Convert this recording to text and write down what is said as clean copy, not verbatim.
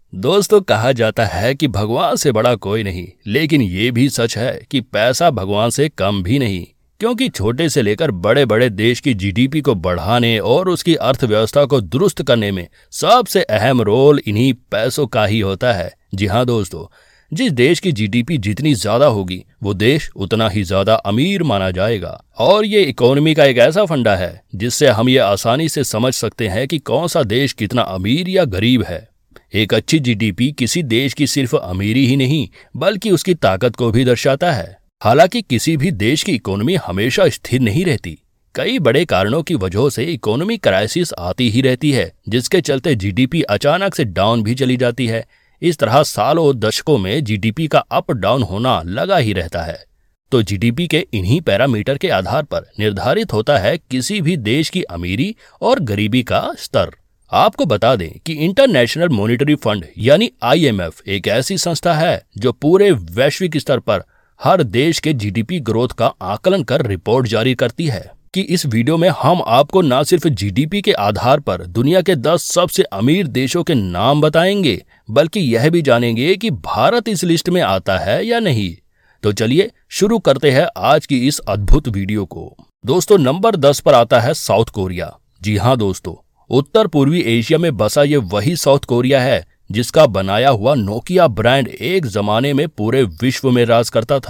दोस्तों, कहा जाता है कि भगवान से बड़ा कोई नहीं, लेकिन ये भी सच है कि पैसा भगवान से कम भी नहीं। क्योंकि छोटे से लेकर बड़े बड़े देश की जीडीपी को बढ़ाने और उसकी अर्थव्यवस्था को दुरुस्त करने में सबसे अहम रोल इन्हीं पैसों का ही होता है। जी हाँ दोस्तों, जिस देश की जीडीपी जितनी ज्यादा होगी वो देश उतना ही ज्यादा अमीर माना जाएगा। और ये इकोनॉमी का एक ऐसा फंडा है जिससे हम ये आसानी से समझ सकते हैं कि कौन सा देश कितना अमीर या गरीब है। एक अच्छी जीडीपी किसी देश की सिर्फ अमीरी ही नहीं बल्कि उसकी ताकत को भी दर्शाता है। हालांकि किसी भी देश की इकोनॉमी हमेशा स्थिर नहीं रहती। कई बड़े कारणों की वजह से इकोनॉमी क्राइसिस आती ही रहती है, जिसके चलते जीडीपी अचानक से डाउन भी चली जाती है। इस तरह सालों दशकों में जीडीपी का अप डाउन होना लगा ही रहता है। तो जीडीपी के इन्हीं पैरामीटर के आधार पर निर्धारित होता है किसी भी देश की अमीरी और गरीबी का स्तर। आपको बता दें कि इंटरनेशनल मॉनिटरी फंड यानी आईएमएफ एक ऐसी संस्था है जो पूरे वैश्विक स्तर पर हर देश के जीडीपी ग्रोथ का आकलन कर रिपोर्ट जारी करती है। कि इस वीडियो में हम आपको न सिर्फ जीडीपी के आधार पर दुनिया के 10 सबसे अमीर देशों के नाम बताएंगे, बल्कि यह भी जानेंगे कि भारत इस लिस्ट में आता है या नहीं। तो चलिए शुरू करते हैं आज की इस अद्भुत वीडियो को। दोस्तों, नंबर 10 पर आता है साउथ कोरिया। जी हाँ दोस्तों, उत्तर पूर्वी एशिया में बसा ये वही साउथ कोरिया है जिसका बनाया हुआ नोकिया ब्रांड एक जमाने में पूरे विश्व में राज करता था।